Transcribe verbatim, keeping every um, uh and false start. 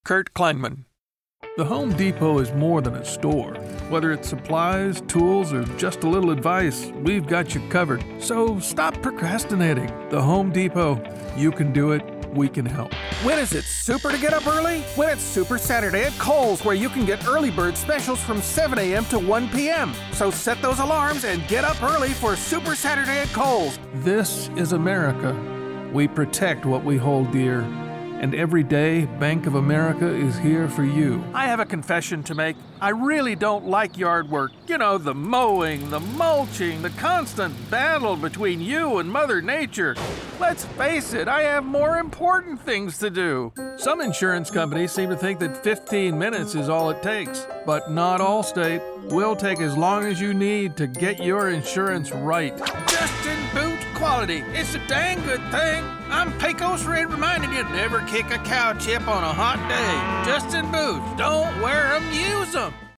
Kurt Kleinman. The Home Depot is more than a store. Whether it's supplies, tools, or just a little advice, we've got you covered. So stop procrastinating. The Home Depot. You can do it. We can help. When is it super to get up early? When it's Super Saturday at Kohl's, where you can get early bird specials from seven a.m. to one p.m. So set those alarms and get up early for Super Saturday at Kohl's. This is America. We protect what we hold dear. And every day, Bank of America is here for you. I have a confession to make. I really don't like yard work. You know, the mowing, the mulching, the constant battle between you and Mother Nature. Let's face it, I have more important things to do. Some insurance companies seem to think that fifteen minutes is all it takes. But not Allstate. We'll take as long as you need to get your insurance right. Justin Boot quality. It's a dang good thing. I'm Pecos Red reminding you, never kick a cow chip on a hot day. Justin Boots, don't wear 'em, use 'em.